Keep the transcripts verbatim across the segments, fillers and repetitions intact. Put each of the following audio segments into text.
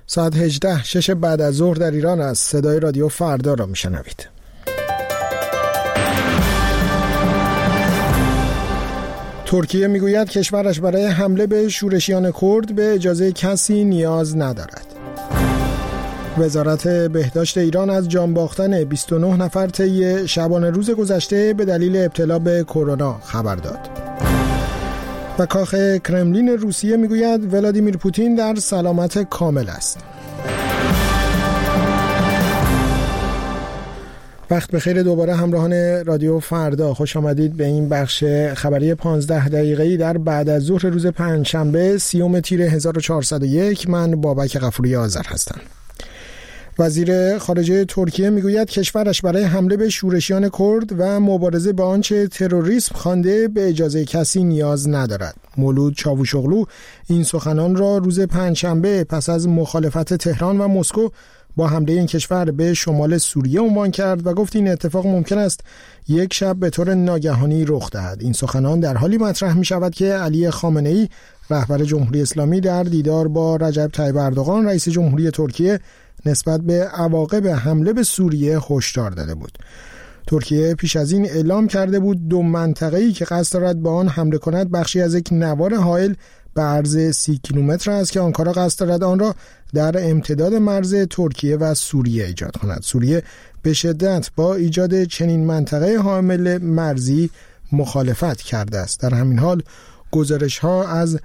ساعت هجده شش بعد از ظهر در ایران است. صدای رادیو فردا را میشنوید. ترکیه میگوید کشورش برای حمله به شورشیان کرد به اجازه کسی نیاز ندارد. وزارت بهداشت ایران از جان باختن بیست و نه نفر طی شبانه روز گذشته به دلیل ابتلا به کرونا خبر داد. و کاخ کرملین روسیه میگوید ولادیمیر پوتین در سلامت کامل است. وقت بخیر دوباره همراهان رادیو فردا، خوش آمدید به این بخش خبری پانزده دقیقه‌ای در بعد از ظهر روز پنجشنبه سیوم تیر هزار و چهارصد و یک. من بابک غفوری آذر هستم. وزیر خارجه ترکیه میگوید کشورش برای حمله به شورشیان کرد و مبارزه با آنچه تروریسم خوانده به اجازه کسی نیاز ندارد. مولود چاوشوغلو این سخنان را روز پنجشنبه پس از مخالفت تهران و مسکو با حمله این کشور به شمال سوریه عنوان کرد و گفت این اتفاق ممکن است یک شب به طور ناگهانی رخ دهد. این سخنان در حالی مطرح می شود که علی خامنه‌ای رهبر جمهوری اسلامی در دیدار با رجب طیب اردوغان رئیس جمهوری ترکیه نسبت به عواقب حمله به سوریه هشدار داده بود. ترکیه پیش از این اعلام کرده بود دو منطقه‌ای که قصد دارد با آن حمله کند بخشی از یک نوار حائل به عرض سی کیلومتر است که آنکارا قصد دارد آن را در امتداد مرز ترکیه و سوریه ایجاد کند. سوریه به شدت با ایجاد چنین منطقه حامل مرزی مخالفت کرده است. در همین حال گزارش‌ها از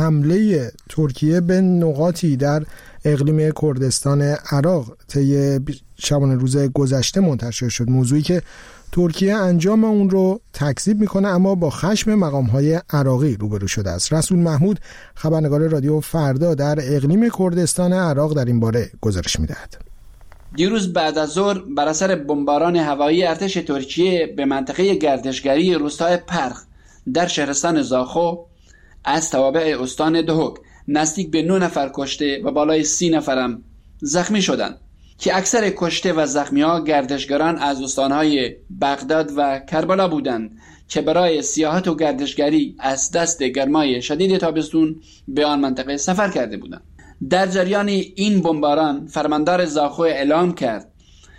حمله ترکیه به نقاطی در اقلیم کردستان عراق طی شبانه روز گذشته منتشر شد، موضوعی که ترکیه انجام اون رو تکذیب میکنه اما با خشم مقام‌های عراقی روبرو شده است. رسول محمود خبرنگار رادیو فردا در اقلیم کردستان عراق در این باره گزارش میدهد. دیروز بعد از ظهر بر اثر بمباران هوایی ارتش ترکیه به منطقه گردشگری روستای پرخ در شهرستان زاخو از توابع استان دهوک نزدیک به نه نفر کشته و بالای سی نفرم زخمی شدند که اکثر کشته و زخمی ها گردشگران از استانهای بغداد و کربلا بودند که برای سیاحت و گردشگری از دست گرمای شدید تابستون به آن منطقه سفر کرده بودند. در جریان این بمباران فرماندار زاخو اعلام کرد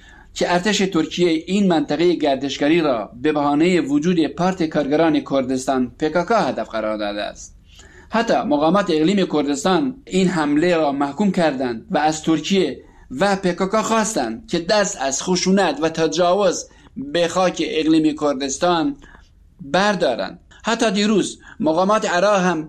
که ارتش ترکیه این منطقه گردشگری را به بهانه وجود پارتی کارگران کردستان پی کی کی هدف قرار داده است. حتی مقامات اقلیم کردستان این حمله را محکوم کردند و از ترکیه و پی کی کی خواستند که دست از خشونت و تجاوز به خاک اقلیم کردستان بردارند. حتی دیروز مقامات عراق هم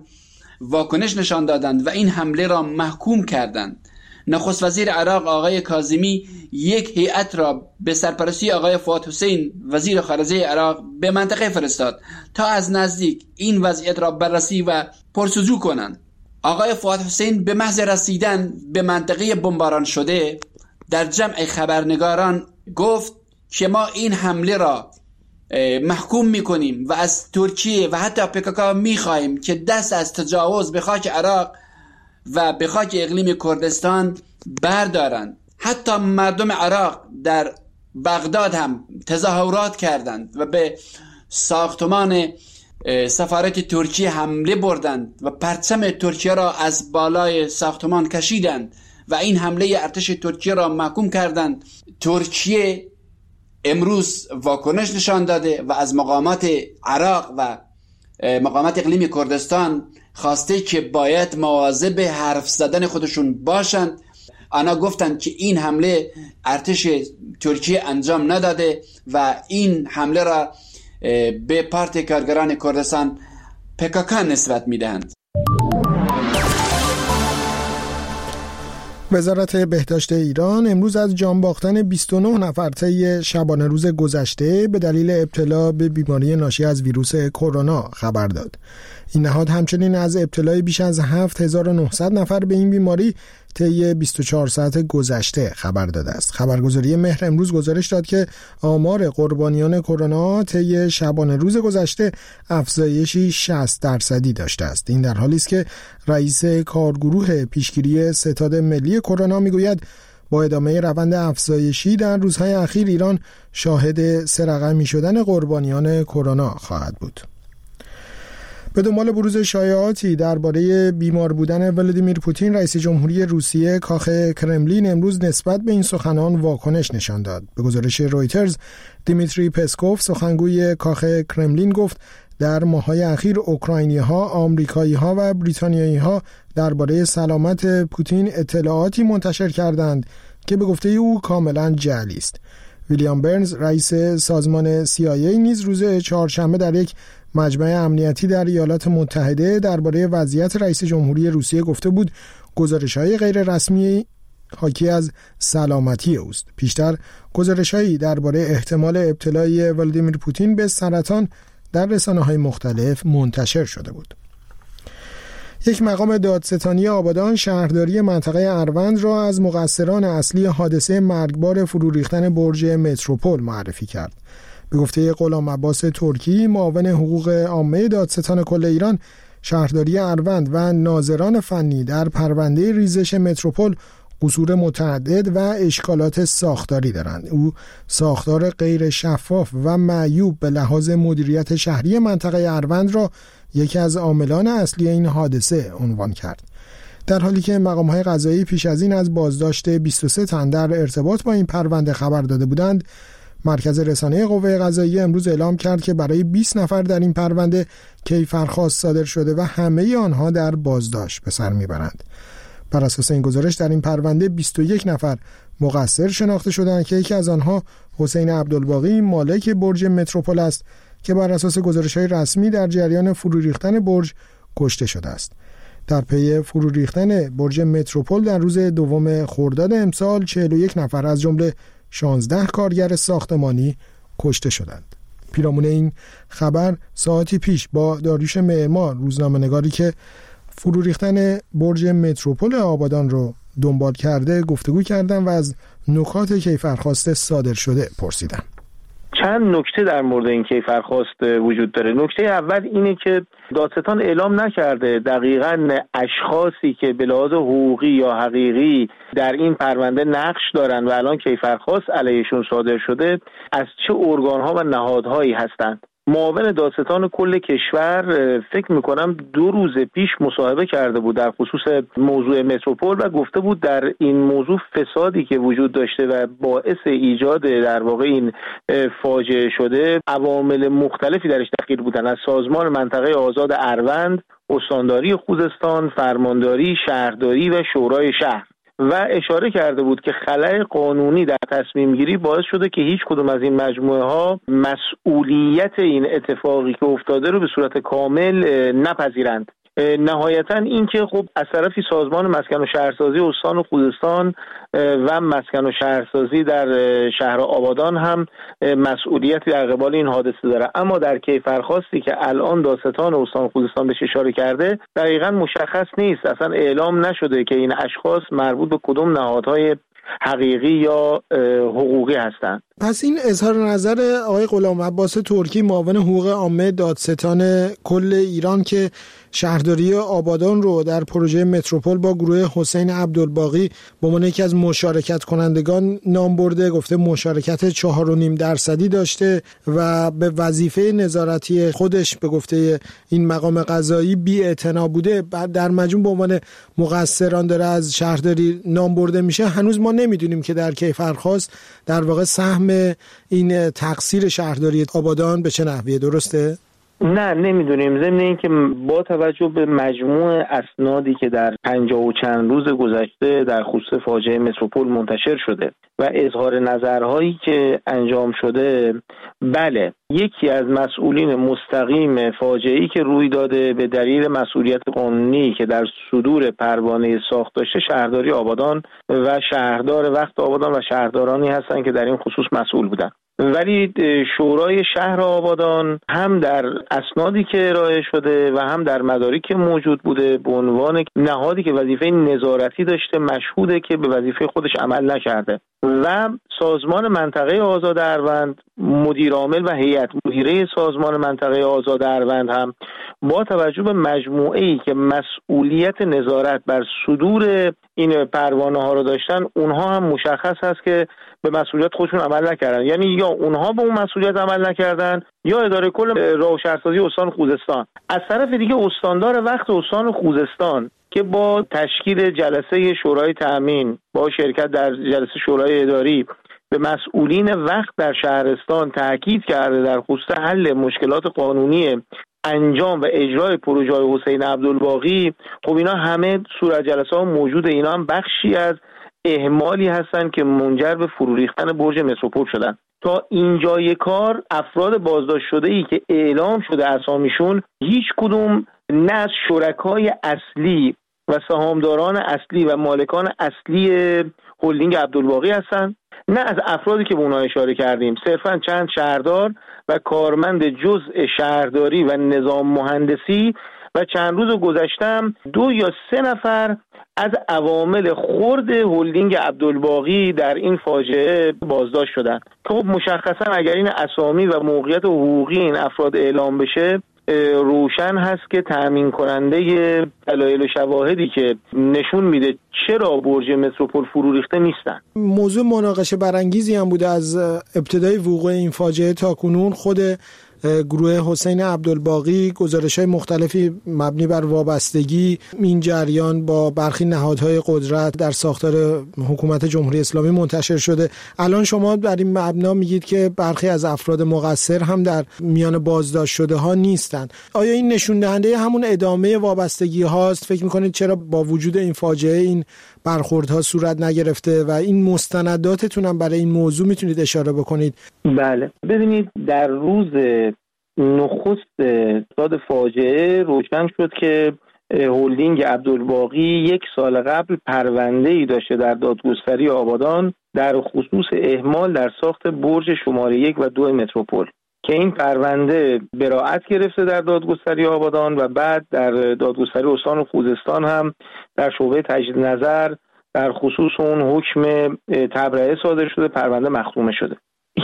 واکنش نشان دادند و این حمله را محکوم کردند. نخست وزیر عراق آقای کاظمی یک هیئت را به سرپرستی آقای فؤاد حسین وزیر خارجه عراق به منطقه فرستاد تا از نزدیک این وضعیت را بررسی و پرسجو کنند. آقای فؤاد حسین به محض رسیدن به منطقه بمباران شده در جمع خبرنگاران گفت که ما این حمله را محکوم میکنیم و از ترکیه و حتی پی کی کی میخواهیم که دست از تجاوز به خاک عراق و به خاک اقلیم کردستان بردارند. حتی مردم عراق در بغداد هم تظاهرات کردند و به ساختمان سفارت ترکیه حمله بردند و پرچم ترکیه را از بالای ساختمان کشیدند و این حمله ارتش ترکیه را محکوم کردند. ترکیه امروز واکنش نشان داده و از مقامات عراق و مقامات اقلیم کردستان خواسته که باید مواظب حرف زدن خودشون باشند. آنها گفتند که این حمله ارتش ترکیه انجام نداده و این حمله را به پارتی کارگران کردستان پی کی کی نسبت میدهند. وزارت بهداشت ایران امروز از جان باختن بیست و نه نفر طی شبانه روز گذشته به دلیل ابتلا به بیماری ناشی از ویروس کرونا خبر داد. این نهاد همچنین از ابتلای بیش از هفت هزار و نهصد نفر به این بیماری طی بیست و چهار ساعت گذشته خبر داده است. خبرگزاری مهر امروز گزارش داد که آمار قربانیان کرونا طی شبانه روز گذشته افزایشی شصت درصدی داشته است. این در حالی است که رئیس کارگروه پیشگیری ستاد ملی کرونا میگوید با ادامه روند افزایشی در روزهای اخیر ایران شاهد سه رقمی شدن قربانیان کرونا خواهد بود. به دنبال بروز شایعاتی درباره بیمار بودن ولادیمیر پوتین، رئیس جمهوری روسیه کاخ کرملین امروز نسبت به این سخنان واکنش نشان داد. به گزارش رویترز، دیمیتری پسکوف سخنگوی کاخ کرملین گفت در ماه‌های اخیر اوکراینی‌ها، آمریکایی‌ها و بریتانیایی‌ها درباره سلامت پوتین اطلاعاتی منتشر کردند که به گفته او کاملا جعلی است. ویلیام برنز، رئیس سازمان سی آی ای، نیز روز چهارشنبه در یک مجمع امنیتی در ایالات متحده درباره وضعیت رئیس جمهوری روسیه گفته بود گزارش‌های غیر رسمی حاکی از سلامتی اوست. پیشتر گزارش‌هایی درباره احتمال ابتلای ولادیمیر پوتین به سرطان در رسانه‌های مختلف منتشر شده بود. یک مقام دادستانی آبادان شهرداری منطقه اروند را از مقصران اصلی حادثه مرگبار فرو ریختن برج متروپول معرفی کرد. به گفته غلام عباس ترکی، معاون حقوق عامه دادستان کل ایران، شهرداری اروند و ناظران فنی در پرونده ریزش متروپول قصور متعدد و اشکالات ساختاری دارند. او ساختار غیر شفاف و معیوب به لحاظ مدیریت شهری منطقه اروند را یکی از عاملان اصلی این حادثه عنوان کرد. در حالی که مقام‌های قضایی پیش از این از بازداشت بیست و سه تن در ارتباط با این پرونده خبر داده بودند، مرکز رسانه قوه قضاییه امروز اعلام کرد که برای بیست نفر در این پرونده کیفرخواست صادر شده و همه آنها در بازداشت به سر میبرند. بر اساس این گزارش در این پرونده بیست و یک نفر مقصر شناخته شدند که یکی از آنها حسین عبدالباقی مالک برج متروپول است که بر اساس گزارش‌های رسمی در جریان فرو ریختن برج کشته شده است. در پی فرو ریختن برج متروپول در روز دوم خرداد امسال چهل و یک نفر از جمله شانزده کارگر ساختمانی کشته شدند. پیرامون این خبر ساعتی پیش با داریوش معمار، روزنامه‌نگاری که فرو ریختن برج متروپول آبادان رو دنبال کرده، گفتگو کردم و از نکات کیفرخواست صادر شده پرسیدم. چند نکته در مورد این کیفرخواست وجود داره. نکته اول اینه که دادستان اعلام نکرده دقیقاً اشخاصی که به لحاظ حقوقی یا حقیقی در این پرونده نقش دارن و الان کیفرخواست علیهشون صادر شده از چه ارگان‌ها و نهادهایی هستند. معاون دادستان کل کشور فکر میکنم دو روز پیش مصاحبه کرده بود در خصوص موضوع متروپول و گفته بود در این موضوع فسادی که وجود داشته و باعث ایجاد در واقع این فاجعه شده عوامل مختلفی درش دخیل بودن، از سازمان منطقه آزاد اروند، استانداری خوزستان، فرمانداری، شهرداری و شورای شهر، و اشاره کرده بود که خلأ قانونی در تصمیم گیری باعث شده که هیچ کدوم از این مجموعه ها مسئولیت این اتفاقی که افتاده رو به صورت کامل نپذیرند. نهایتا این که خب از طرفی سازمان مسکن و شهرسازی استان خوزستان و مسکن و شهرسازی در شهر آبادان هم مسئولیتی در قبال این حادثه داره، اما در کیفرخواستی که الان دادستان استان خوزستان بهش اشاره کرده دقیقاً مشخص نیست، اصلا اعلام نشده که این اشخاص مربوط به کدوم نهادهای حقیقی یا حقوقی هستند. پس این اظهار نظر آقای غلام عباس ترکی، معاون حقوق عامه دادستان کل ایران، که شهرداری آبادان رو در پروژه متروپول با گروه حسین عبدالباقی به عنوان یکی از مشارکت کنندگان نام برده، گفته مشارکت چهار و نیم درصدی داشته و به وظیفه نظارتی خودش به گفته این مقام قضایی بی‌اعتنا بوده، در مجموع به عنوان مقصران داره از شهرداری نام برده میشه. هنوز ما نمیدونیم که در کیفرخواست در واقع سهم این تقصیر شهرداری آبادان به چه نحویه، درسته؟ نه نمیدونیم. ضمن این که با توجه به مجموع اسنادی که در پنجاه و چند روز گذشته در خصوص فاجعه متروپول منتشر شده و اظهار نظرهایی که انجام شده، بله یکی از مسئولین مستقیم فاجعه‌ای که روی داده به دلیل مسئولیت قانونی که در صدور پروانه ساخت داشته شهرداری آبادان و شهردار وقت آبادان و شهردارانی هستند که در این خصوص مسئول بودن. ولی شورای شهر آبادان هم در اسنادی که ارائه شده و هم در مدارکی که موجود بوده به عنوان نهادی که وظیفه نظارتی داشته مشهوده که به وظیفه خودش عمل نکرده و سازمان منطقه آزاد اروند، مدیر عامل و هیئت مدیره سازمان منطقه آزاد اروند هم با توجه به مجموعه‌ای که مسئولیت نظارت بر صدور این پروانه ها رو داشتن، اونها هم مشخص هست که به مسئولیت خودشون عمل نکردن. یعنی یا اونها به اون مسئولیت عمل نکردن یا اداره کل راه و شهرسازی استان خوزستان. از طرف دیگه استاندار وقت استان خوزستان که با تشکیل جلسه شورای تأمین با شرکت در جلسه شورای اداری به مسئولین وقت در شهرستان تاکید کرده در خصوص حل مشکلات قانونی انجام و اجرای پروژه حسین عبدالباقی. خب اینا همه صورت جلسه ها موجوده، اینا هم بخشی از اهمالی هستن که منجر به فرو ریختن برج متروپول شدن. تا اینجای کار افراد بازداشت شده ای که اعلام شده اسامیشون هیچ کدوم نه از شرکای اصلی و سهامداران اصلی و مالکان اصلی هلدینگ عبدالباقی هستن، نه از افرادی که به اونها اشاره کردیم، صرفا چند شهردار و کارمند جزء شهرداری و نظام مهندسی و چند روز گذشتم دو یا سه نفر از عوامل خرد هلدینگ عبدالباقی در این فاجعه بازداشت شدن. خب مشخصا اگر این اسامی و موقعیت حقوقی این افراد اعلام بشه، روشن هست که تأمین کننده دلایل و شواهدی که نشون میده چرا برج متروپول فرو ریخته نیستن. موضوع مناقشه برانگیزی هم بوده از ابتدای وقوع این فاجعه تا کنون. خود گروه حسین عبدالباقی گزارش‌های مختلفی مبنی بر وابستگی این جریان با برخی نهادهای قدرت در ساختار حکومت جمهوری اسلامی منتشر شده. الان شما در این مبنا میگید که برخی از افراد مقصر هم در میان بازداشت شده ها نیستند. آیا این نشون دهنده همون ادامه وابستگی هاست؟ فکر میکنید چرا با وجود این فاجعه این برخوردها صورت نگرفته و این مستنداتتون هم برای این موضوع میتونید اشاره بکنید؟ بله، ببینید در روز نخست داد فاجعه روشن شد که هلدینگ عبدالباقی یک سال قبل پرونده‌ای داشته در دادگستری آبادان در خصوص اهمال در ساخت برج شماره یک و دو متروپول که این پرونده براءت گرفته در دادگستری آبادان و بعد در دادگستری استان خوزستان هم در شعبه تجدید نظر در خصوص اون حکم تبرئه صادر شده، پرونده مختومه شده.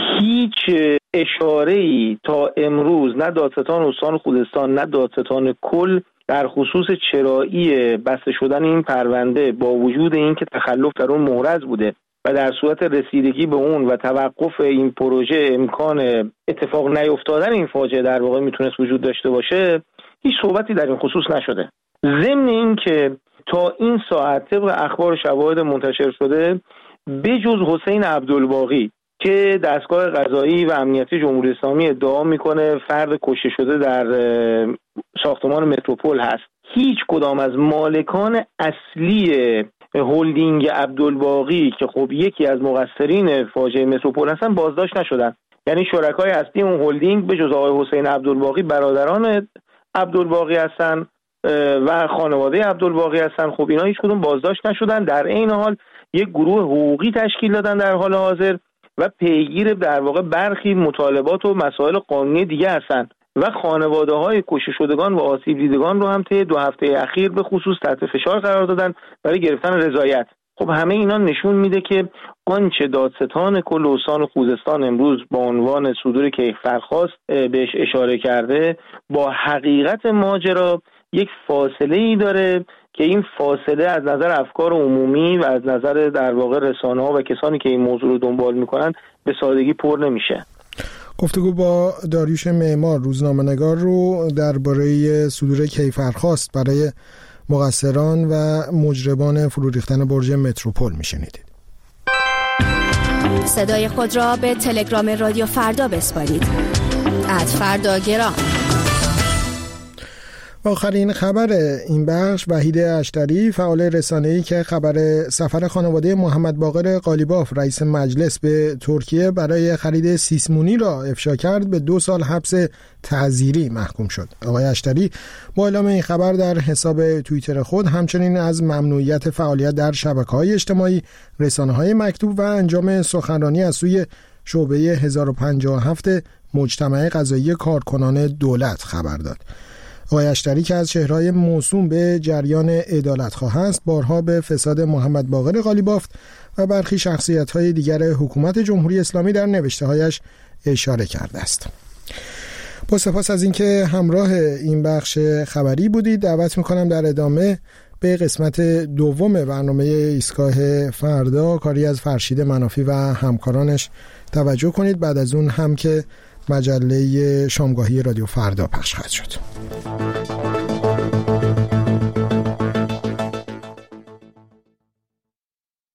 هیچ اشاره‌ای تا امروز نه دادستان استان خوزستان نه دادستان کل در خصوص چرایی بسته شدن این پرونده با وجود اینکه تخلف در اون محرز بوده و در صورت رسیدگی به اون و توقف این پروژه امکان اتفاق نیفتادن این فاجعه در واقع میتونست وجود داشته باشه، هیچ صحبتی در این خصوص نشده. ضمن این که تا این ساعت طبق اخبار شواهد منتشر شده بجز حسین عبدالباقی که دستگاه قضایی و امنیتی جمهوری اسلامی ادعا میکنه فرد کشته شده در ساختمان متروپول هست، هیچ کدام از مالکان اصلی هلدینگ عبدالباقی که خب یکی از مقصرین فاجعه متروپول هستن بازداشت نشدن. یعنی شرکای اصلی اون هلدینگ به جز آقای حسین عبدالباقی برادران عبدالباقی هستن و خانواده عبدالباقی هستن. خب اینا هیچ کدوم بازداشت نشدن. در این حال یک گروه حقوقی تشکیل دادن در حال حاضر و پیگیر در واقع برخی مطالبات و مسائل قانونی دیگه هستن و خانواده های کشته شدگان و آسیب دیدگان رو هم طی دو هفته اخیر به خصوص تحت فشار قرار دادن برای گرفتن رضایت. خب همه اینا نشون میده که آنچه دادستان کل استان خوزستان امروز با عنوان صدور کیفرخواست بهش اشاره کرده با حقیقت ماجرا یک فاصله ای داره که این فاصله از نظر افکار عمومی و از نظر در واقع رسانه ها و کسانی که این موضوع رو دنبال میکنن به سادگی پر نمیشه. گفتگو با داریوش معمار روزنامه‌نگار رو درباره صدور کیفرخواست برای مقصران و مجرمان فرو ریختن برج متروپول میشنیدید. صدای خود را به تلگرام رادیو فردا بسپارید. ات فردا گرام. آخرین خبر این بخش وحید اشتری فعال رسانه‌ای که خبر سفر خانواده محمد باقر قالیباف رئیس مجلس به ترکیه برای خرید سیسمونی را افشا کرد به دو سال حبس تعزیری محکوم شد. آقای اشتری با اعلام این خبر در حساب توییتر خود همچنین از ممنوعیت فعالیت در شبکه‌های اجتماعی، رسانه‌های مکتوب و انجام سخنرانی از سوی شعبه هزار و پنجاه و هفت مجتمع قضایی کارکنان دولت خبر داد. آقای اشتری که از چهره‌های موسوم به جریان عدالتخواه است، بارها به فساد محمد باقر قالیباف و برخی شخصیت‌های دیگر حکومت جمهوری اسلامی در نوشته‌هایش اشاره کرده است. با سپاس از اینکه همراه این بخش خبری بودید، دعوت می‌کنم در ادامه به قسمت دوم برنامه ایستگاه فردا کاری از فرشید منافی و همکارانش توجه کنید. بعد از اون هم که مجله شامگاهی رادیو فردا پخش خواهد شد.